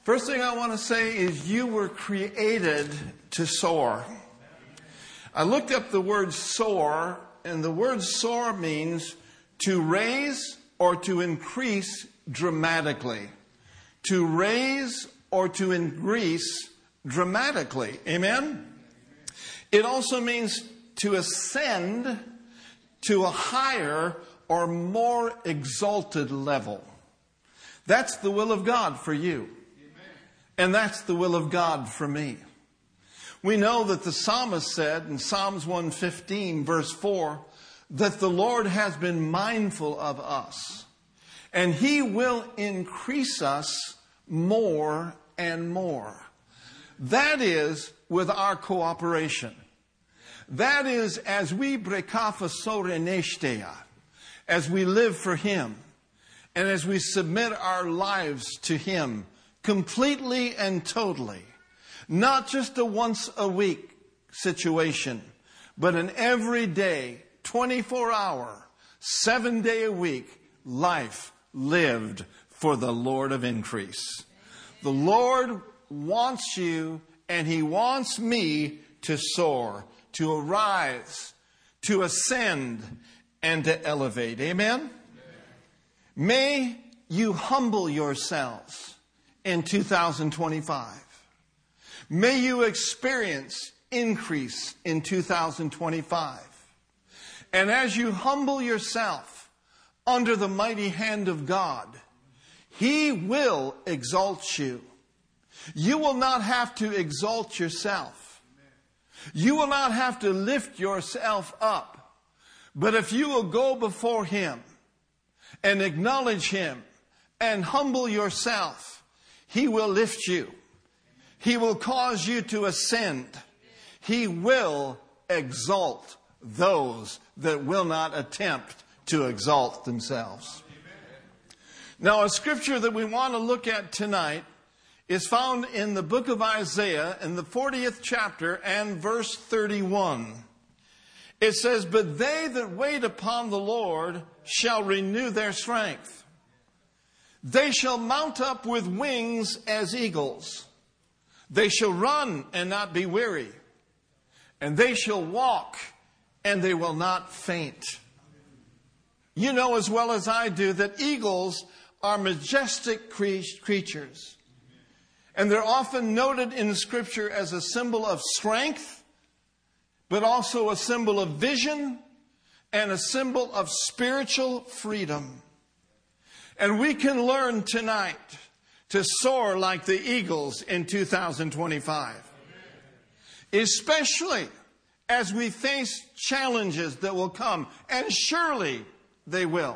First thing I want to say is you were created to soar. I looked up the word soar, and the word soar means to raise or to increase dramatically. To raise or to increase dramatically. Amen? It also means to ascend to a higher or more exalted level. That's the will of God for you. And that's the will of God for me. We know that the psalmist said in Psalms 115, verse 4, that the Lord has been mindful of us, and He will increase us more and more. That is with our cooperation. That is as we brekafa sorenesteia, as we live for Him, and as we submit our lives to Him completely and totally. Not just a once a week situation, but an everyday, 24-hour, 7-day a week life lived for the Lord of increase. The Lord wants you, and He wants me to soar, to arise, to ascend, and to elevate. Amen? May you humble yourselves in 2025. May you experience increase in 2025. And as you humble yourself under the mighty hand of God, He will exalt you. You will not have to exalt yourself. You will not have to lift yourself up. But if you will go before Him and acknowledge Him and humble yourself, He will lift you. He will cause you to ascend. He will exalt those that will not attempt to exalt themselves. Now, a scripture that we want to look at tonight is found in the book of Isaiah in the 40th chapter and verse 31. It says, "But they that wait upon the Lord shall renew their strength. They shall mount up with wings as eagles. They shall run and not be weary. And they shall walk and they will not faint." You know as well as I do that eagles are majestic creatures. And they're often noted in Scripture as a symbol of strength, but also a symbol of vision and a symbol of spiritual freedom. And we can learn tonight to soar like the eagles in 2025. Especially as we face challenges that will come, and surely they will.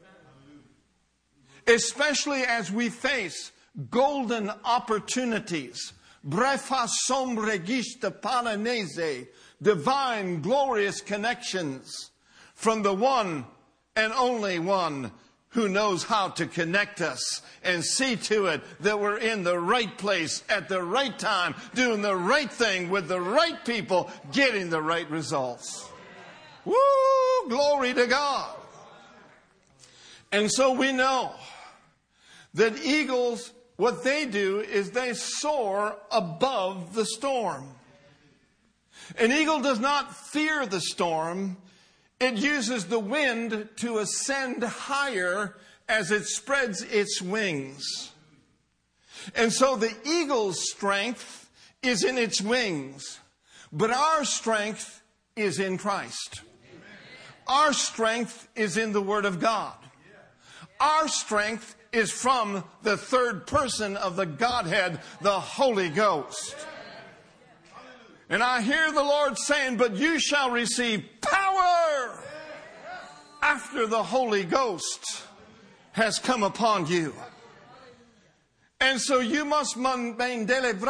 Especially as we face golden opportunities, brefa sombregista paranese, divine glorious connections from the one and only one who knows how to connect us and see to it that we're in the right place at the right time, doing the right thing with the right people, getting the right results. Woo! Glory to God. And so we know that eagles, what they do is they soar above the storm. An eagle does not fear the storm. It uses the wind to ascend higher as it spreads its wings. And so the eagle's strength is in its wings, but our strength is in Christ. Our strength is in the Word of God. Our strength is from the third person of the Godhead, the Holy Ghost. And I hear the Lord saying, "But you shall receive power after the Holy Ghost has come upon you." And so you must maintain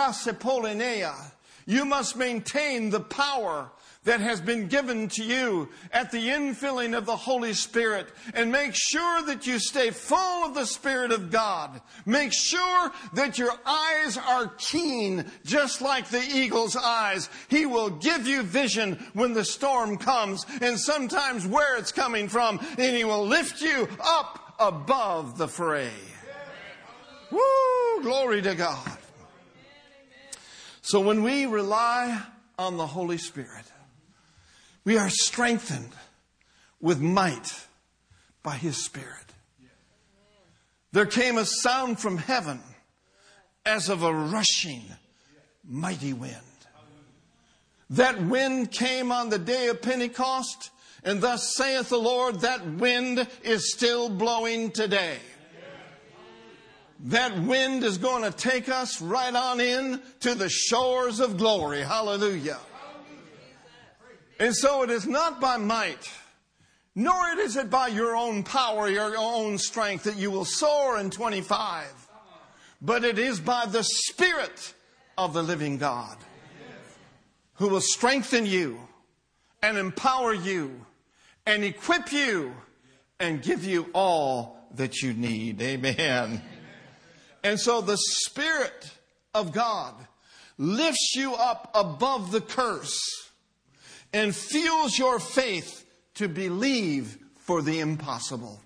the power that has been given to you at the infilling of the Holy Spirit. And make sure that you stay full of the Spirit of God. Make sure that your eyes are keen, just like the eagle's eyes. He will give you vision when the storm comes, and sometimes where it's coming from, and He will lift you up above the fray. Woo! Glory to God. So when we rely on the Holy Spirit, we are strengthened with might by His Spirit. There came a sound from heaven as of a rushing mighty wind. That wind came on the day of Pentecost, and thus saith the Lord, that wind is still blowing today. That wind is going to take us right on in to the shores of glory. Hallelujah. And so it is not by might, nor is it by your own power, your own strength that you will soar in 25. But it is by the Spirit of the living God who will strengthen you and empower you and equip you and give you all that you need. Amen. And so the Spirit of God lifts you up above the curse and fuels your faith to believe for the impossible.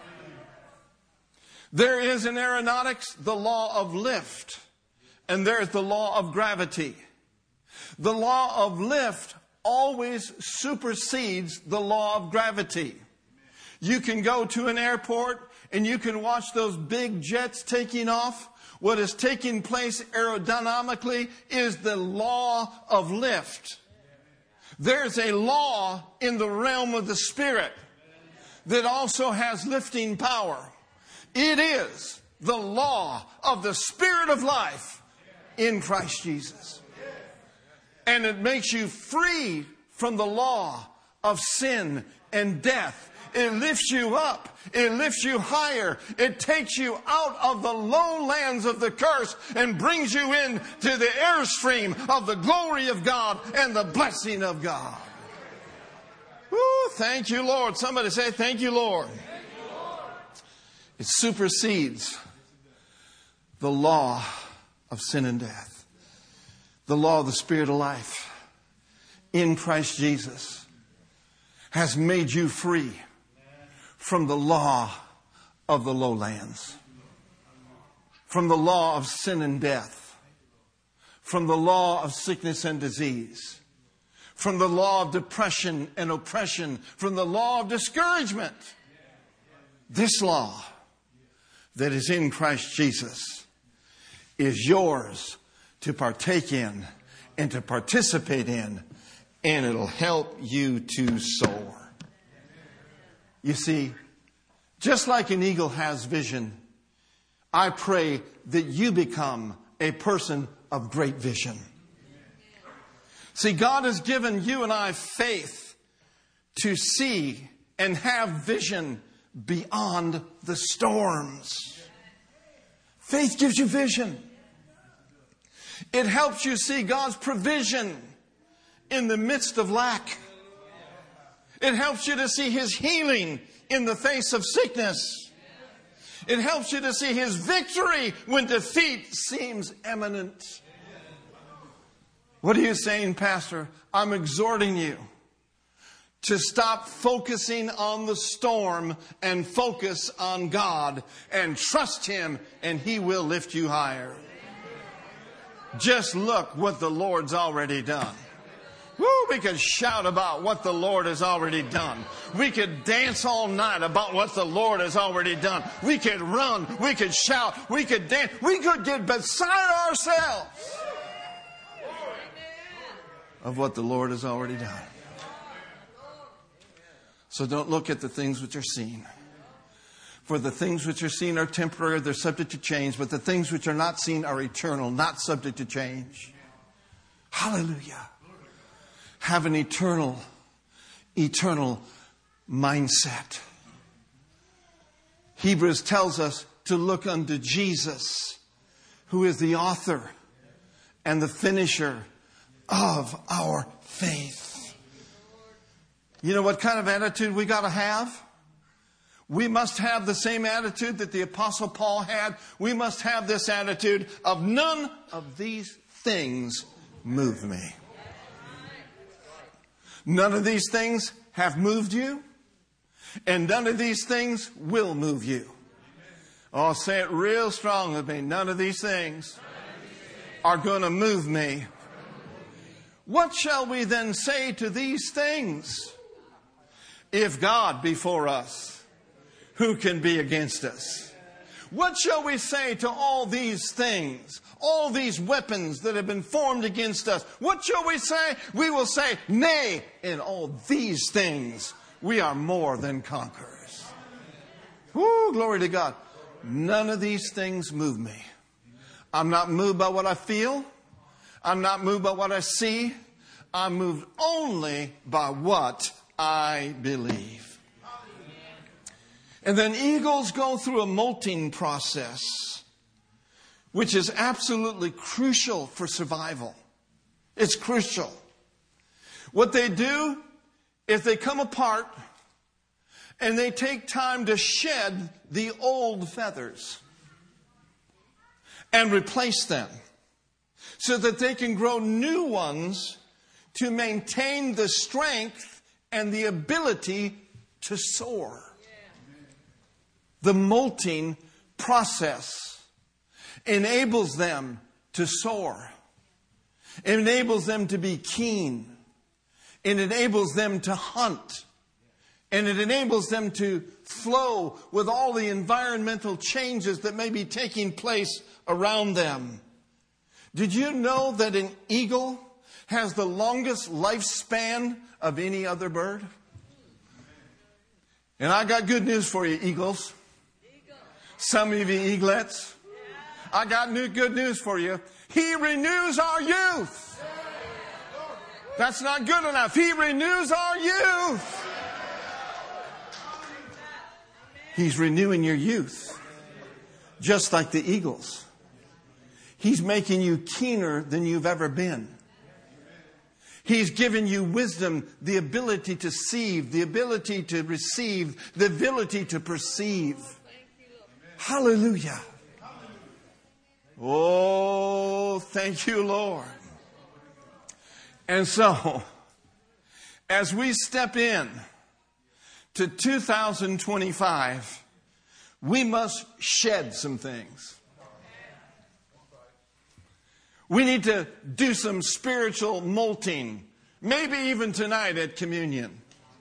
There is in aeronautics the law of lift, and there's the law of gravity. The law of lift always supersedes the law of gravity. You can go to an airport and you can watch those big jets taking off. What is taking place aerodynamically is the law of lift. There's a law in the realm of the Spirit that also has lifting power. It is the law of the Spirit of life in Christ Jesus. And it makes you free from the law of sin and death. It lifts you up. It lifts you higher. It takes you out of the lowlands of the curse and brings you into the airstream of the glory of God and the blessing of God. Woo, thank you, Lord. Somebody say, thank you, Lord. It supersedes the law of sin and death. The law of the Spirit of life in Christ Jesus has made you free from the law of the lowlands, from the law of sin and death, from the law of sickness and disease, from the law of depression and oppression, from the law of discouragement. This law that is in Christ Jesus is yours to partake in and to participate in, and it'll help you to soar. You see, just like an eagle has vision, I pray that you become a person of great vision. See, God has given you and I faith to see and have vision beyond the storms. Faith gives you vision. It helps you see God's provision in the midst of lack. It helps you to see His healing in the face of sickness. It helps you to see His victory when defeat seems imminent. What are you saying, Pastor? I'm exhorting you to stop focusing on the storm and focus on God and trust Him, and He will lift you higher. Just look what the Lord's already done. Woo, we could shout about what the Lord has already done. We could dance all night about what the Lord has already done. We could run. We could shout. We could dance. We could get beside ourselves of what the Lord has already done. So don't look at the things which are seen. For the things which are seen are temporary, they're subject to change. But the things which are not seen are eternal, not subject to change. Hallelujah. Have an eternal mindset. Hebrews tells us to look unto Jesus, who is the author and the finisher of our faith. You know what kind of attitude we got to have? We must have the same attitude that the Apostle Paul had. We must have this attitude of none of these things move me. None of these things have moved you, and none of these things will move you. Oh, say it real strong with me. None of these things are going to move me. What shall we then say to these things? If God be for us, who can be against us? What shall we say to all these things? All these weapons that have been formed against us. What shall we say? We will say, nay, in all these things we are more than conquerors. Woo, glory to God. None of these things move me. I'm not moved by what I feel. I'm not moved by what I see. I'm moved only by what I believe. And then eagles go through a molting process, which is absolutely crucial for survival. It's crucial. What they do is they come apart and they take time to shed the old feathers and replace them so that they can grow new ones to maintain the strength and the ability to soar. The molting process enables them to soar. It enables them to be keen. It enables them to hunt. And it enables them to flow with all the environmental changes that may be taking place around them. Did you know that an eagle has the longest lifespan of any other bird? And I got good news for you, eagles. Some of you eaglets. I got good news for you. He renews our youth. That's not good enough. He renews our youth. He's renewing your youth, just like the eagles. He's making you keener than you've ever been. He's given you wisdom, the ability to see, the ability to receive, the ability to perceive. Hallelujah. Oh, thank you, Lord. And so, as we step in to 2025, we must shed some things. We need to do some spiritual molting, maybe even tonight at communion.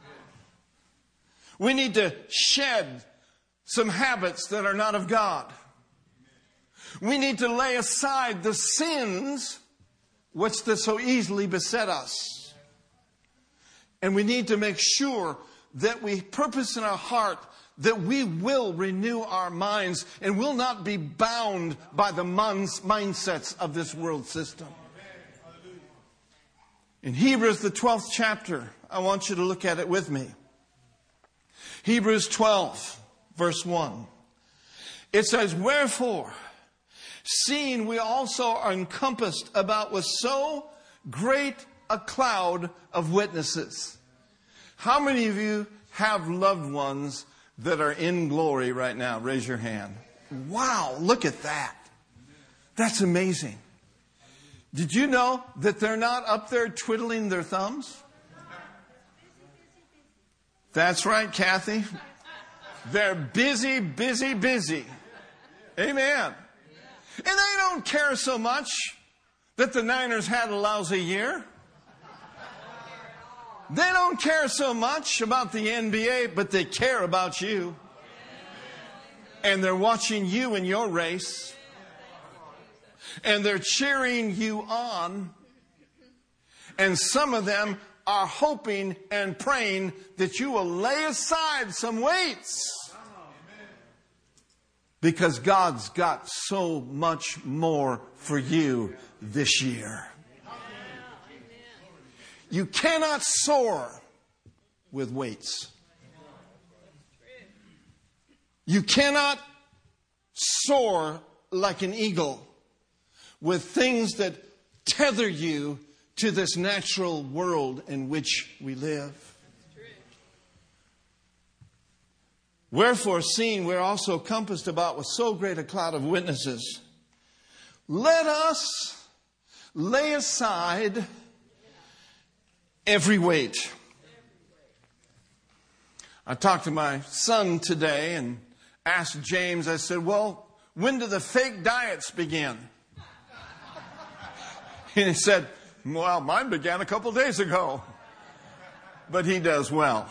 We need to shed some habits that are not of God. We need to lay aside the sins which so easily beset us. And we need to make sure that we purpose in our heart that we will renew our minds and will not be bound by the mindsets of this world system. In Hebrews, the 12th chapter, I want you to look at it with me. Hebrews 12, verse 1. It says, wherefore, seeing we also are encompassed about with so great a cloud of witnesses. How many of you have loved ones that are in glory right now? Raise your hand. Wow, look at that. That's amazing. Did you know that they're not up there twiddling their thumbs? That's right, Kathy. They're busy, busy, busy. Amen. And they don't care so much that the Niners had a lousy year. They don't care so much about the NBA, but they care about you. And they're watching you in your race. And they're cheering you on. And some of them are hoping and praying that you will lay aside some weights. Because God's got so much more for you this year. You cannot soar with weights. You cannot soar like an eagle with things that tether you to this natural world in which we live. Wherefore, seeing we're also compassed about with so great a cloud of witnesses, let us lay aside every weight. I talked to my son today, and asked James, I said, well, when do the fake diets begin? And he said, well, mine began a couple days ago. But he does well.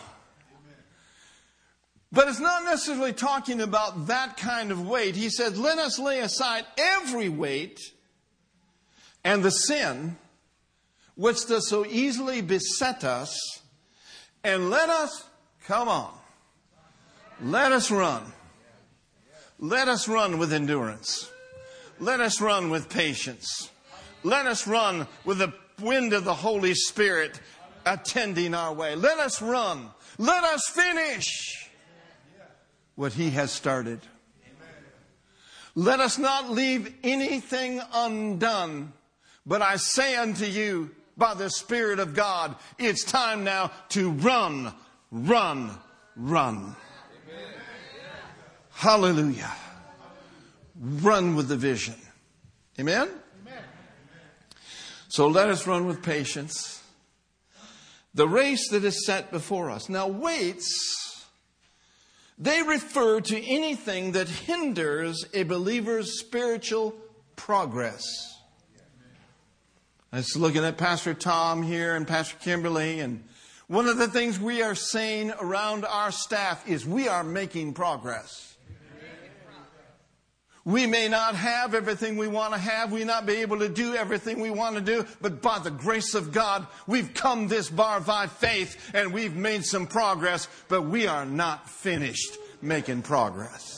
But it's not necessarily talking about that kind of weight. He said, let us lay aside every weight and the sin which does so easily beset us, and let us, come on, let us run. Let us run with endurance. Let us run with patience. Let us run with the wind of the Holy Spirit attending our way. Let us run. Let us finish what He has started. Let us not leave anything undone. But I say unto you, by the Spirit of God, it's time now to run, run, run. Hallelujah. Run with the vision. Amen? So let us run with patience the race that is set before us. Now, weights, they refer to anything that hinders a believer's spiritual progress. I was looking at Pastor Tom here and Pastor Kimberly, and one of the things we are saying around our staff is we are making progress. We may not have everything we want to have. We may not be able to do everything we want to do. But by the grace of God, we've come this far by faith and we've made some progress. But we are not finished making progress.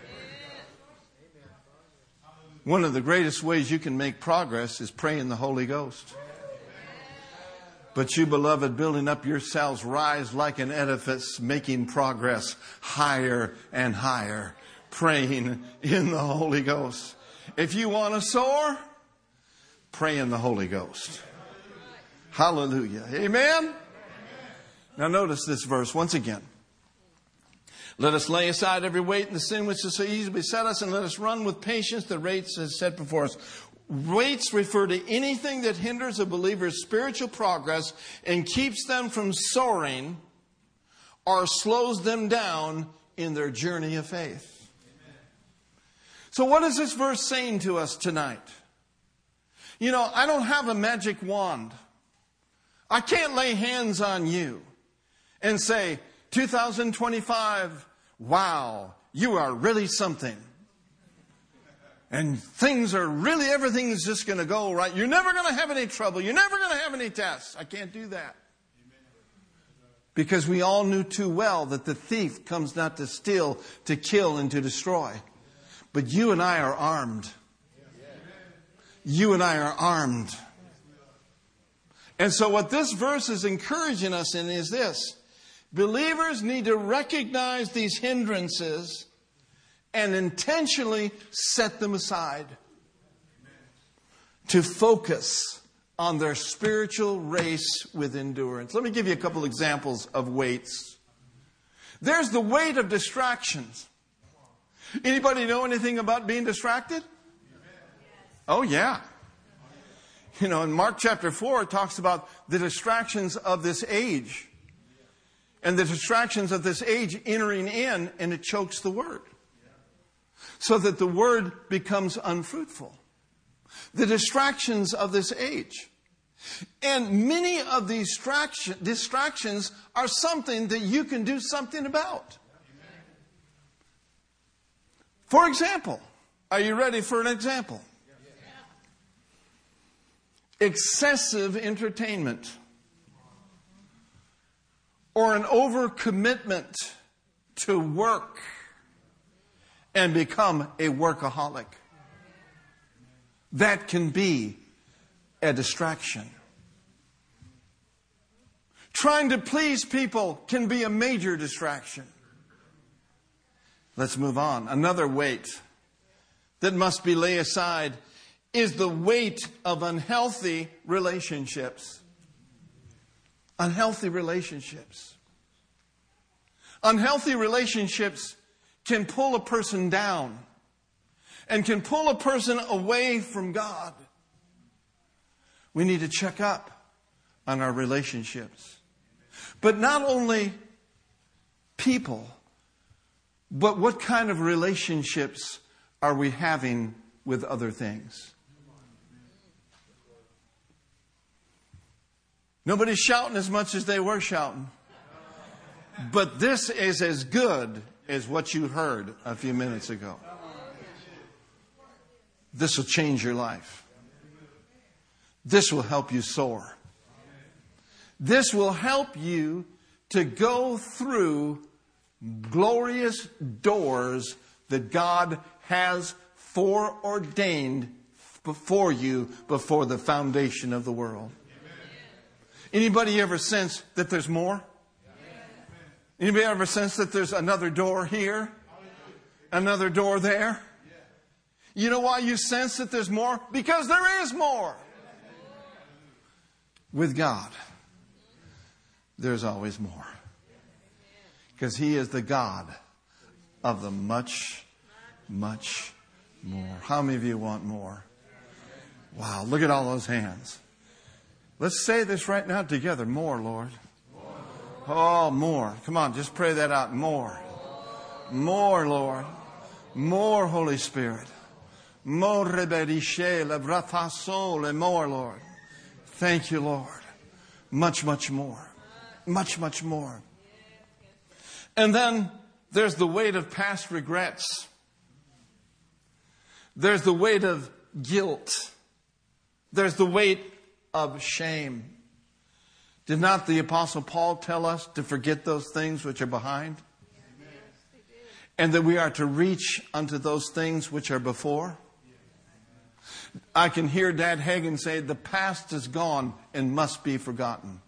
One of the greatest ways you can make progress is praying the Holy Ghost. But you, beloved, building up yourselves, rise like an edifice, making progress higher and higher, praying in the Holy Ghost. If you want to soar, pray in the Holy Ghost. Hallelujah. Amen? Now notice this verse once again. Let us lay aside every weight and the sin which is so easily beset us, and let us run with patience the race that is set before us. Weights refer to anything that hinders a believer's spiritual progress and keeps them from soaring or slows them down in their journey of faith. So what is this verse saying to us tonight? You know, I don't have a magic wand. I can't lay hands on you and say, 2025, wow, you are really something. And everything is just going to go right. You're never going to have any trouble. You're never going to have any tests. I can't do that. Because we all knew too well that the thief comes not to steal, to kill, and to destroy. But you and I are armed. You and I are armed. And so what this verse is encouraging us in is this. Believers need to recognize these hindrances and intentionally set them aside to focus on their spiritual race with endurance. Let me give you a couple examples of weights. There's the weight of distractions. Anybody know anything about being distracted? Oh, yeah. You know, in Mark chapter 4, it talks about the distractions of this age. And the distractions of this age entering in, and it chokes the word. So that the word becomes unfruitful. The distractions of this age. And many of these distractions are something that you can do something about. For example, are you ready for an example? Excessive entertainment. Or an overcommitment to work and become a workaholic. That can be a distraction. Trying to please people can be a major distraction. Let's move on. Another weight that must be laid aside is the weight of unhealthy relationships. Unhealthy relationships. Unhealthy relationships can pull a person down and can pull a person away from God. We need to check up on our relationships. But not only people, But what kind of relationships are we having with other things? Nobody's shouting as much as they were shouting. But this is as good as what you heard a few minutes ago. This will change your life. This will help you soar. This will help you to go through glorious doors that God has foreordained before you before the foundation of the world. Anybody ever sense that there's more? Anybody ever sense that there's another door here? Another door there? You know why you sense that there's more? Because there is more. With God, there's always more. Because He is the God of the much, much more. How many of you want more? Wow, look at all those hands. Let's say this right now together. More, Lord. Oh, more. Come on, just pray that out. More. More, Lord. More, Holy Spirit. More, Lord. Thank you, Lord. Much, much more. Much, much more. And then there's the weight of past regrets. There's the weight of guilt. There's the weight of shame. Did not the Apostle Paul tell us to forget those things which are behind? And that we are to reach unto those things which are before? I can hear Dad Hagin say, the past is gone and must be forgotten.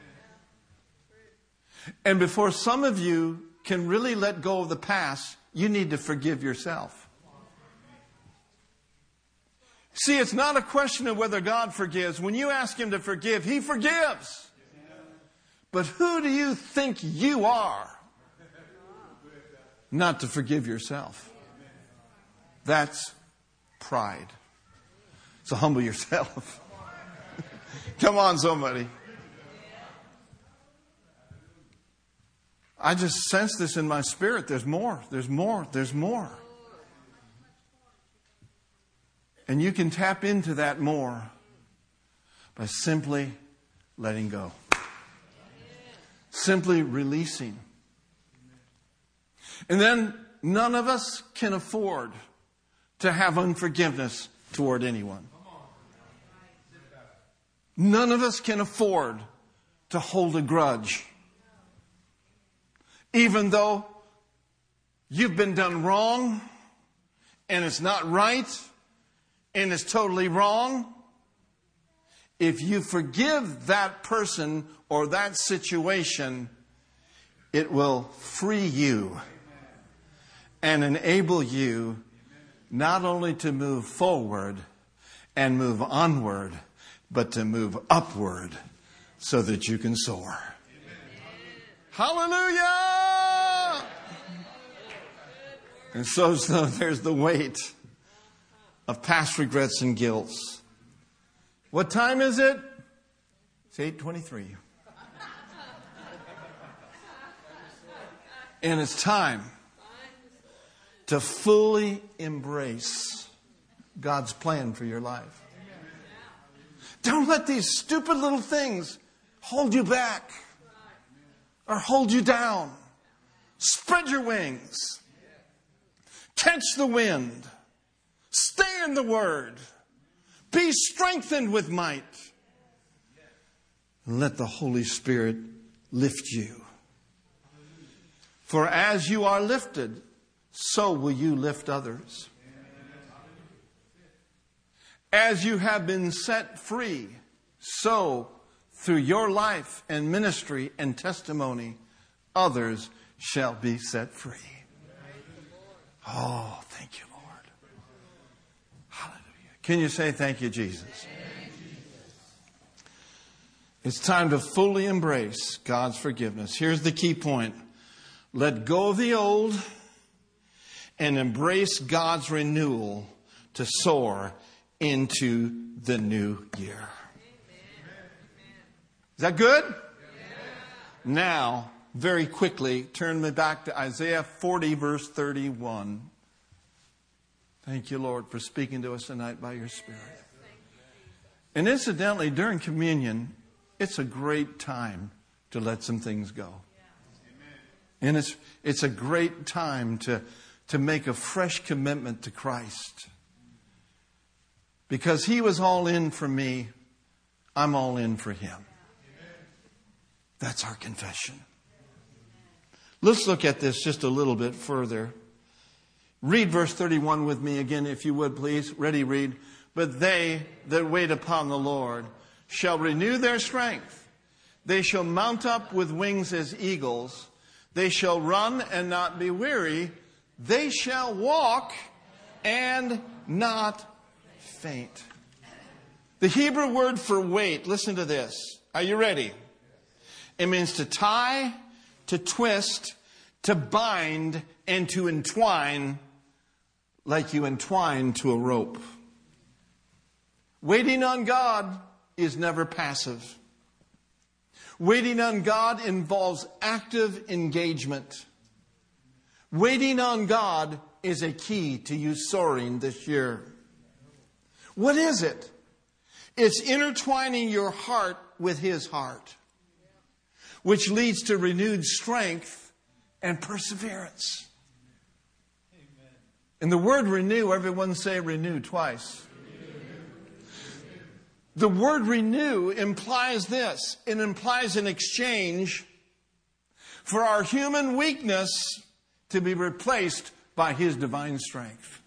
And before some of you can really let go of the past, you need to forgive yourself. See, it's not a question of whether God forgives. When you ask Him to forgive, He forgives. But who do you think you are not to forgive yourself? That's pride. So humble yourself. Come on, somebody. I just sense this in my spirit. There's more. There's more. There's more. And you can tap into that more by simply letting go. Simply releasing. And then none of us can afford to have unforgiveness toward anyone. None of us can afford to hold a grudge. Even though you've been done wrong and it's not right and it's totally wrong, if you forgive that person or that situation, it will free you and enable you not only to move forward and move onward, but to move upward so that you can soar. Hallelujah! And so there's the weight of past regrets and guilts. What time is it? It's 8:23. And it's time to fully embrace God's plan for your life. Don't let these stupid little things hold you back or hold you down. Spread your wings. Catch the wind. Stay in the Word. Be strengthened with might. And let the Holy Spirit lift you. For as you are lifted, so will you lift others. As you have been set free, so through your life and ministry and testimony, others shall be set free. Oh, thank you, Lord. Hallelujah. Can you say thank you, Jesus? It's time to fully embrace God's forgiveness. Here's the key point. Let go of the old and embrace God's renewal to soar into the new year. Is that good? Now, very quickly turn me back to Isaiah 40, verse 31. Thank you, Lord, for speaking to us tonight by your Spirit. And incidentally, during communion, it's a great time to let some things go. And it's a great time to make a fresh commitment to Christ. Because He was all in for me, I'm all in for Him. That's our confession. Let's look at this just a little bit further. Read verse 31 with me again, if you would, please. Ready, read. But they that wait upon the Lord shall renew their strength. They shall mount up with wings as eagles. They shall run and not be weary. They shall walk and not faint. The Hebrew word for wait, listen to this. Are you ready? It means to tie, to twist, to bind, and to entwine like you entwine to a rope. Waiting on God is never passive. Waiting on God involves active engagement. Waiting on God is a key to you soaring this year. What is it? It's intertwining your heart with His heart, which leads to renewed strength and perseverance. Amen. And the word renew, everyone say renew twice. The word renew implies this. It implies an exchange for our human weakness to be replaced by His divine strength.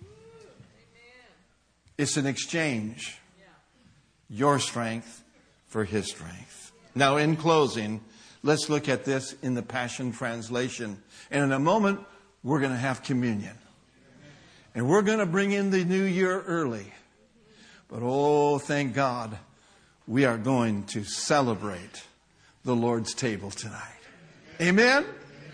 It's an exchange. Your strength for His strength. Now, in closing, let's look at this in the Passion Translation. And in a moment, we're going to have communion. And we're going to bring in the new year early. But oh, thank God, we are going to celebrate the Lord's table tonight. Amen?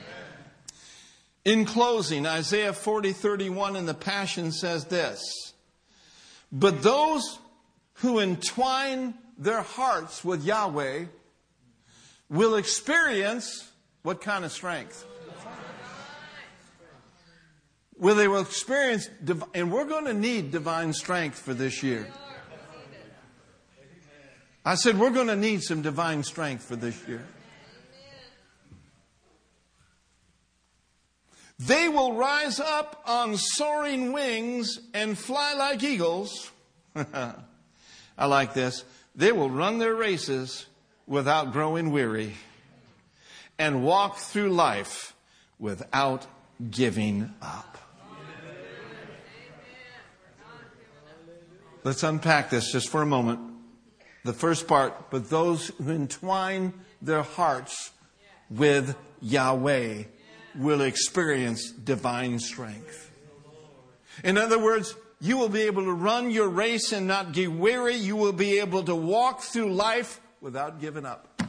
In closing, Isaiah 40:31 in the Passion says this. But those who entwine their hearts with Yahweh will experience what kind of strength? Well, they will experience, and we're going to need divine strength for this year. I said we're going to need some divine strength for this year. They will rise up on soaring wings and fly like eagles. I like this. They will run their races without growing weary and walk through life without giving up. Let's unpack this just for a moment. The first part, but those who entwine their hearts with Yahweh will experience divine strength. In other words, you will be able to run your race and not get weary. You will be able to walk through life without giving up.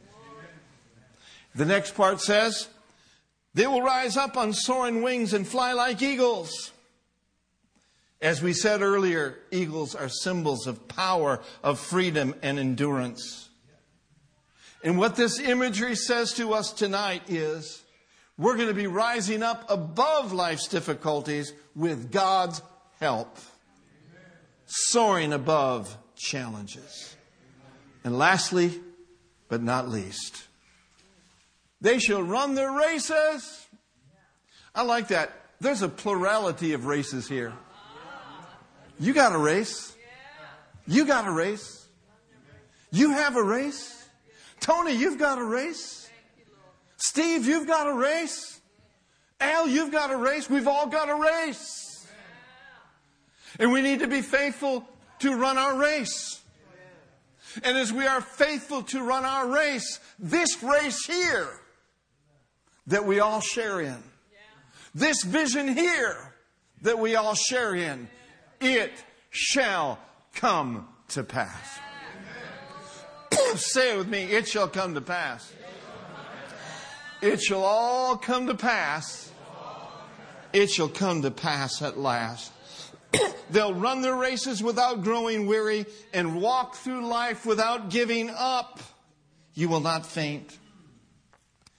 The next part says, they will rise up on soaring wings and fly like eagles. As we said earlier, eagles are symbols of power, of freedom, and endurance. And what this imagery says to us tonight is, we're going to be rising up above life's difficulties with God's help. Soaring above challenges. And lastly, but not least, they shall run their races. I like that. There's a plurality of races here. You got a race. You got a race. You have a race. Tony, you've got a race. Steve, you've got a race. Al, you've got a race. We've all got a race. And we need to be faithful to run our race. And as we are faithful to run our race, this race here that we all share in, this vision here that we all share in, it shall come to pass. Say it with me. It shall come to pass. It shall all come to pass. It shall come to pass at last. They'll run their races without growing weary and walk through life without giving up. You will not faint.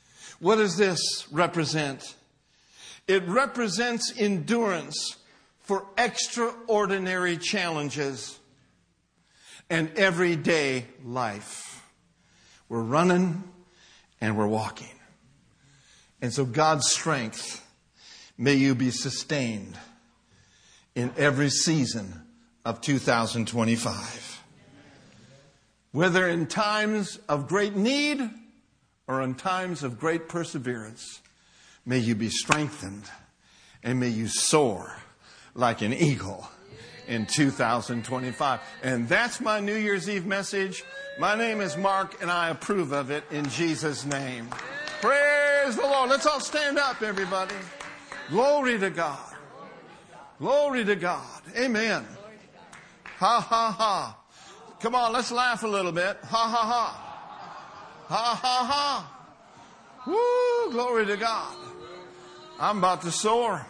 What does this represent? It represents endurance for extraordinary challenges and everyday life. We're running and we're walking. And so God's strength, may you be sustained in every season of 2025. Whether in times of great need or in times of great perseverance, may you be strengthened and may you soar like an eagle in 2025. And that's my New Year's Eve message. My name is Mark and I approve of it in Jesus' name. Praise the Lord. Let's all stand up, everybody. Glory to God. Glory to God. Amen. Ha, ha, ha. Come on, let's laugh a little bit. Ha, ha, ha. Ha, ha, ha. Woo, glory to God. I'm about to soar.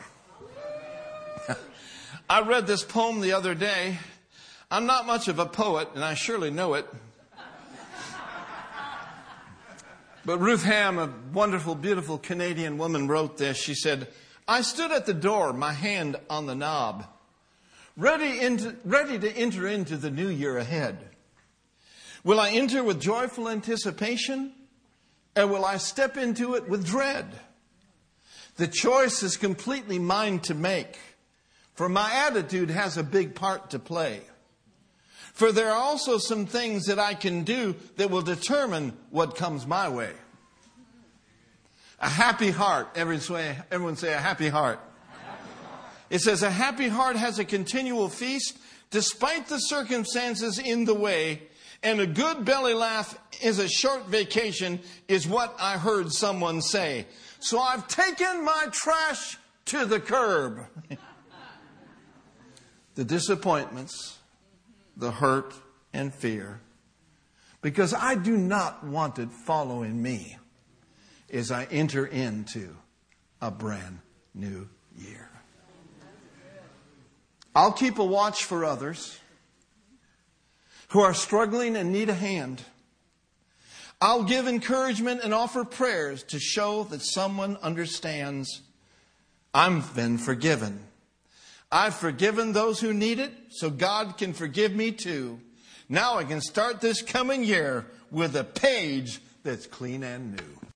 I read this poem the other day. I'm not much of a poet, and I surely know it. But Ruth Ham, a wonderful, beautiful Canadian woman, wrote this. She said, I stood at the door, my hand on the knob, ready to enter into the new year ahead. Will I enter with joyful anticipation, or will I step into it with dread? The choice is completely mine to make, for my attitude has a big part to play. For there are also some things that I can do that will determine what comes my way. A happy heart. Everyone say a happy heart. It says a happy heart has a continual feast despite the circumstances in the way. And a good belly laugh is a short vacation is what I heard someone say. So I've taken my trash to the curb. The disappointments, the hurt and fear, because I do not want it following me as I enter into a brand new year. I'll keep a watch for others who are struggling and need a hand. I'll give encouragement and offer prayers to show that someone understands I've been forgiven. I've forgiven those who need it, so God can forgive me too. Now I can start this coming year with a page that's clean and new.